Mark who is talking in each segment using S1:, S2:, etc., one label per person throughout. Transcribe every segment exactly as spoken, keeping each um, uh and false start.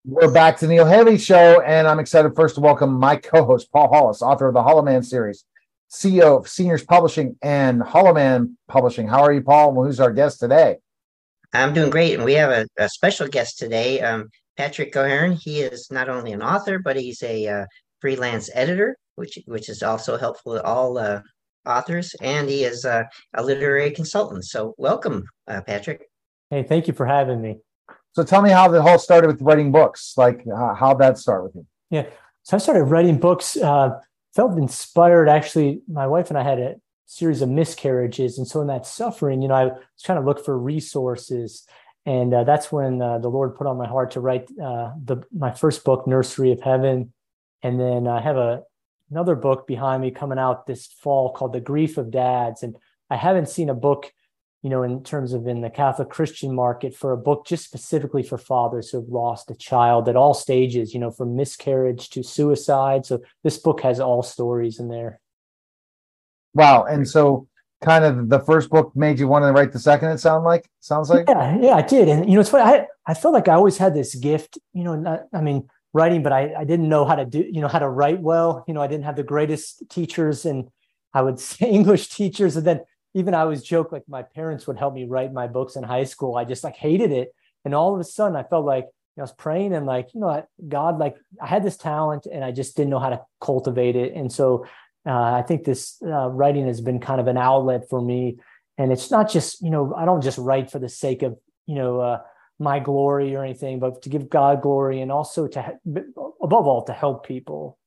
S1: We're back to Neil Haley Show, and I'm excited first to welcome my co-host, Paul Hollis, author of the Hollow Man series, C E O of Seniors Publishing and Hollow Man Publishing. How are you, Paul? Well, who's our guest today?
S2: I'm doing great, and we have a, a special guest today, um, Patrick O'Hearn. He is not only an author, but he's a uh, freelance editor, which which is also helpful to all uh, authors, and he is uh, a literary consultant. So, welcome, uh, Patrick.
S3: Hey, thank you for having me.
S1: So tell me how the whole started with writing books. Like, uh, how'd that start with you?
S3: Yeah, so I started writing books. Uh, felt inspired. Actually, my wife and I had a series of miscarriages, and so in that suffering, you know, I was trying to look for resources, and uh, that's when uh, the Lord put on my heart to write uh, the my first book, Nursery of Heaven, and then I have a another book behind me coming out this fall called The Grief of Dads, and I haven't seen a book, you know, in terms of in the Catholic Christian market for a book just specifically for fathers who have lost a child at all stages, you know, from miscarriage to suicide. So this book has all stories in there.
S1: Wow. And so kind of the first book made you want to write the second, it sound like sounds like?
S3: Yeah, yeah, I did. And, you know, it's funny. I, I felt like I always had this gift, you know, not, I mean, writing, but I, I didn't know how to do, you know, how to write well. You know, I didn't have the greatest teachers, and I would say English teachers. And then even I always joke, like my parents would help me write my books in high school. I just like hated it. And all of a sudden I felt like, you know, I was praying and like, you know, God, like I had this talent and I just didn't know how to cultivate it. And so uh, I think this uh, writing has been kind of an outlet for me. And it's not just, you know, I don't just write for the sake of, you know, uh, my glory or anything, but to give God glory, and also to, above all, to help people.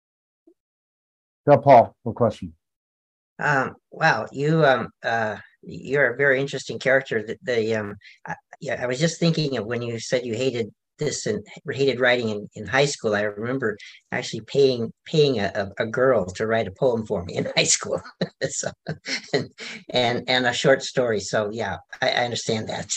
S1: Yeah, Paul, what question?
S2: Um, wow, you um, uh, you're a very interesting character. The, the um, I, yeah, I was just thinking of when you said you hated this and hated writing in, in high school. I remember actually paying paying a, a, a girl to write a poem for me in high school, so, and, and and a short story. So yeah, I, I understand that.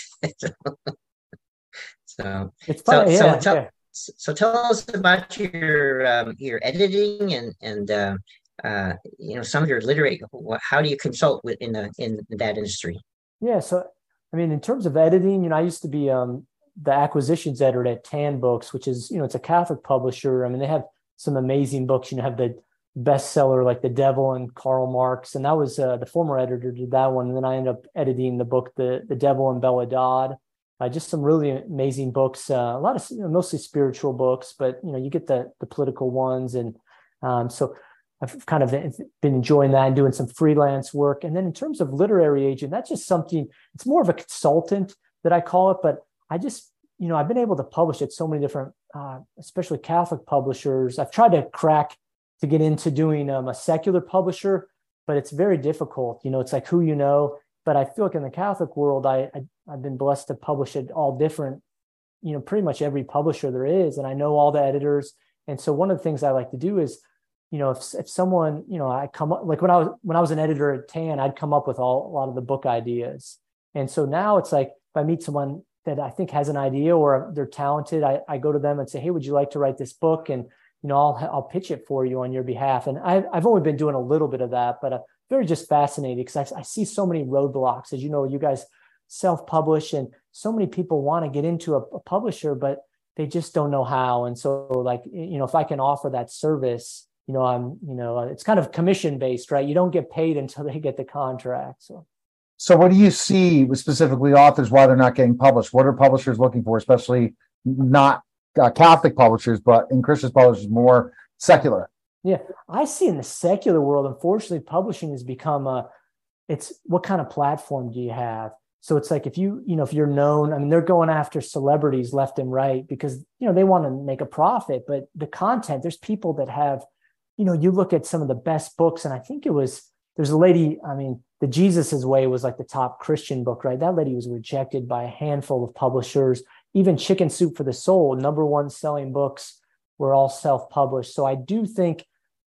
S2: so
S3: It's
S2: so
S3: funny,
S2: so
S3: yeah,
S2: tell
S3: yeah.
S2: so tell us about your um, your editing and and. Uh, uh, you know, some of your literary, how do you consult with in the in that industry?
S3: Yeah. So, I mean, in terms of editing, you know, I used to be um, the acquisitions editor at Tan Books, which is, you know, it's a Catholic publisher. I mean, they have some amazing books. You know, have the bestseller like The Devil and Karl Marx, and that was uh, the former editor did that one, and then I ended up editing the book The The Devil and Bella Dodd. Uh, just some really amazing books. Uh, a lot of, you know, mostly spiritual books, but you know, you get the the political ones, and um, so. I've kind of been enjoying that and doing some freelance work. And then in terms of literary agent, that's just something, it's more of a consultant that I call it, but I just, you know, I've been able to publish at so many different, uh, especially Catholic publishers. I've tried to crack to get into doing um, a secular publisher, but it's very difficult. You know, it's like who you know, but I feel like in the Catholic world, I, I I've been blessed to publish at all different, you know, pretty much every publisher there is. And I know all the editors. And so one of the things I like to do is, you know, if if someone, you know, I come up, like when I was when I was an editor at Tan, I'd come up with all, a lot of the book ideas. And so now it's like, if I meet someone that I think has an idea or they're talented, I, I go to them and say, hey, would you like to write this book? And, you know, I'll I'll pitch it for you on your behalf. And I've, I've only been doing a little bit of that, but I'm very just fascinated because I, I see so many roadblocks. As you know, you guys self-publish, and so many people want to get into a, a publisher, but they just don't know how. And so, like, you know, if I can offer that service, you know, I'm, you know, it's kind of commission based, right? You don't get paid until they get the contract. So,
S1: so what do you see with specifically authors why they're not getting published? What are publishers looking for, especially not uh, Catholic publishers, but in Christian publishers, more secular?
S3: Yeah, I see in the secular world, unfortunately, publishing has become a, it's what kind of platform do you have? So it's like if you, you know, if you're known, I mean, they're going after celebrities left and right because, you know, they want to make a profit, but the content, there's people that have, you know, you look at some of the best books, and I think it was, there's a lady, I mean, The Jesus' Way was like the top Christian book, right? That lady was rejected by a handful of publishers. Even Chicken Soup for the Soul, number one selling books, were all self-published. So I do think,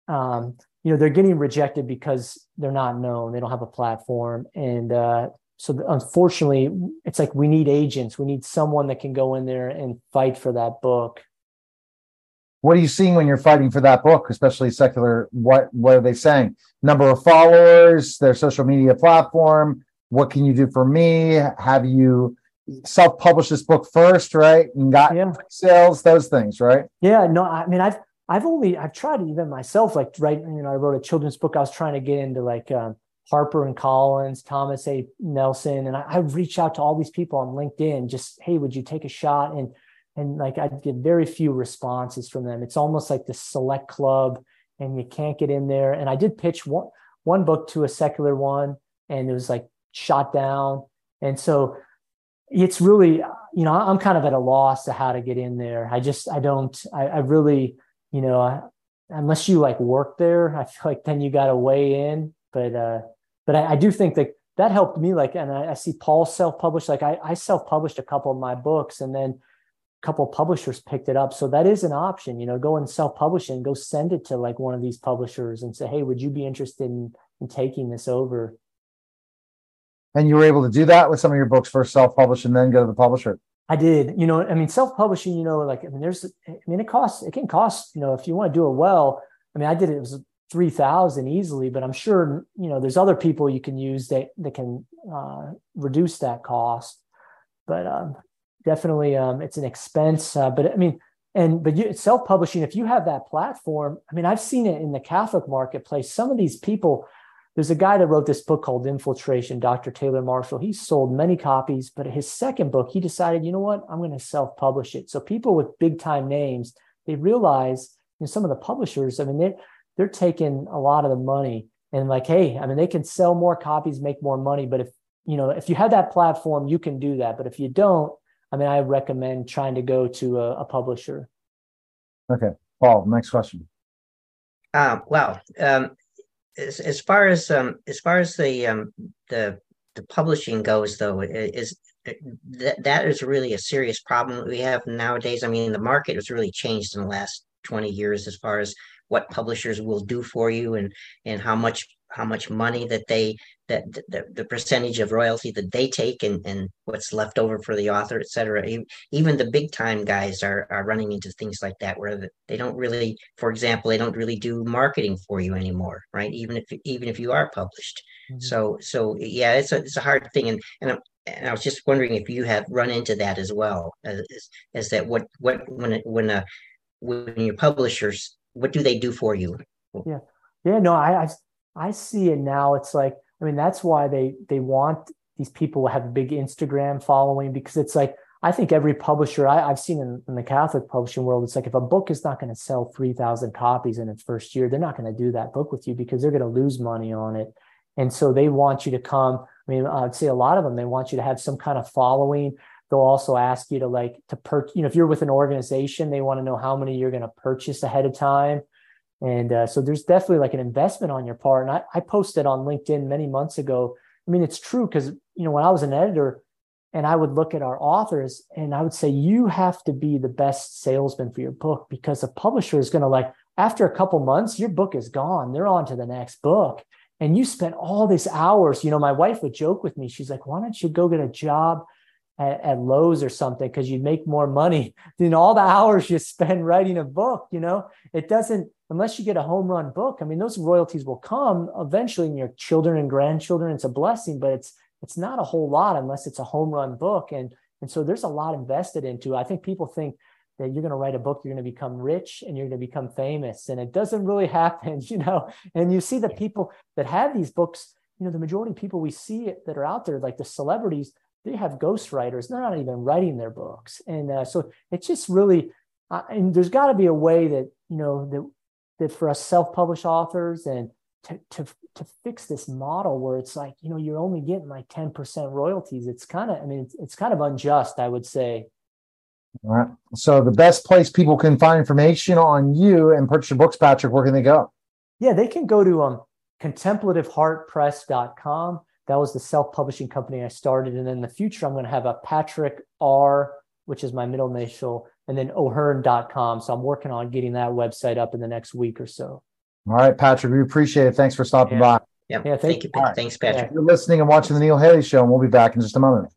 S3: um, you know, they're getting rejected because they're not known. They don't have a platform. And uh, so unfortunately, it's like we need agents. We need someone that can go in there and fight for that book.
S1: What are you seeing when you're fighting for that book, especially secular? What what are they saying? Number of followers, their social media platform. What can you do for me? Have you self-published this book first, right? And got
S3: Yeah.
S1: sales, those things, right?
S3: Yeah, no, I mean, I've I've only I've tried even myself, like right, you know, I wrote a children's book. I was trying to get into like um, Harper and Collins, Thomas A. Nelson, and I, I reached out to all these people on LinkedIn, just, hey, would you take a shot? And and like I get very few responses from them. It's almost like the select club, and you can't get in there. And I did pitch one one book to a secular one, and it was like shot down. And so it's really, you know, I'm kind of at a loss to how to get in there. I just, I don't, I, I really, you know, I, unless you like work there, I feel like then you got to weigh in. But, uh, but I, I do think that that helped me. Like, and I, I see Paul self-published, like I, I self-published a couple of my books, and then a couple of publishers picked it up. So that is an option, you know, go and self-publish and go send it to like one of these publishers and say, hey, would you be interested in, in taking this over?
S1: And you were able to do that with some of your books first self-published and then go to the publisher.
S3: I did, you know, I mean, self-publishing, you know, like, I mean, there's, I mean, it costs, it can cost, you know, if you want to do it well, I mean, I did it, it was three thousand easily, but I'm sure, you know, there's other people you can use that, that can uh, reduce that cost. But um, definitely um, it's an expense, uh, but I mean, and, but you, self-publishing, if you have that platform, I mean, I've seen it in the Catholic marketplace. Some of these people, there's a guy that wrote this book called Infiltration, Doctor Taylor Marshall. He sold many copies, but his second book, he decided, you know what, I'm going to self-publish it. So people with big time names, they realize, you know, some of the publishers, I mean, they're, they're taking a lot of the money and like, hey, I mean, they can sell more copies, make more money. But if, you know, if you have that platform, you can do that. But if you don't, I mean, I recommend trying to go to a, a publisher.
S1: Okay. Paul, next question.
S2: Um, well, um, As, as far as um, as far as the um, the the publishing goes, though, is that that is really a serious problem that we have nowadays. I mean, the market has really changed in the last twenty years as far as what publishers will do for you and and how much how much money that they that the, the percentage of royalty that they take and, and what's left over for the author, et cetera. Even the big time guys are, are running into things like that where they don't really, for example, they don't really do marketing for you anymore, right? Even if even if you are published. Mm-hmm. So so yeah, it's a it's a hard thing, and and, I'm, and I was just wondering if you have run into that as well, as, as that what what when it, when a when your publishers, what do they do for you?
S3: Yeah, yeah, no, I I, I see it now. It's like, I mean, that's why they they want these people to have a big Instagram following, because it's like, I think every publisher I, I've seen in, in the Catholic publishing world, it's like if a book is not going to sell three thousand copies in its first year, they're not going to do that book with you because they're going to lose money on it. And so they want you to come. I mean, I'd say a lot of them, they want you to have some kind of following. They'll also ask you to like to purchase, you know, if you're with an organization, they want to know how many you're going to purchase ahead of time. And uh, so there's definitely like an investment on your part. And I, I posted on LinkedIn many months ago. I mean, it's true because, you know, when I was an editor and I would look at our authors and I would say, you have to be the best salesman for your book, because a publisher is going to, like, after a couple months, your book is gone. They're on to the next book. And you spent all these hours. You know, my wife would joke with me. She's like, why don't you go get a job at, at Lowe's or something, because you'd make more money than all the hours you spend writing a book. You know, it doesn't, unless you get a home run book. I mean, those royalties will come eventually in your children and grandchildren. It's a blessing, but it's it's not a whole lot unless it's a home run book. And, and so there's a lot invested into it. I think people think that you're going to write a book, you're going to become rich and you're going to become famous. And it doesn't really happen, you know. And you see the people that have these books, you know, the majority of people we see that are out there, like the celebrities, they have ghostwriters. They're not even writing their books. And uh, so it's just really, uh, and there's got to be a way that, you know, that, that for us self-published authors and to, to, to fix this model where it's like, you know, you're only getting like ten percent royalties. It's kind of, I mean, it's, it's kind of unjust, I would say.
S1: All right. So the best place people can find information on you and purchase your books, Patrick, where can they go?
S3: Yeah, they can go to um, contemplative heart press dot com. That was the self-publishing company I started. And in the future, I'm going to have a Patrick R, which is my middle initial, and then O'Hearn dot com. So I'm working on getting that website up in the next week or so.
S1: All right, Patrick, we appreciate it. Thanks for stopping
S2: yeah.
S1: by.
S2: Yeah,
S3: yeah thank,
S2: thank you. Right. Thanks, Patrick.
S1: Yeah. You're listening and watching the Neil Haley Show, and we'll be back in just a moment.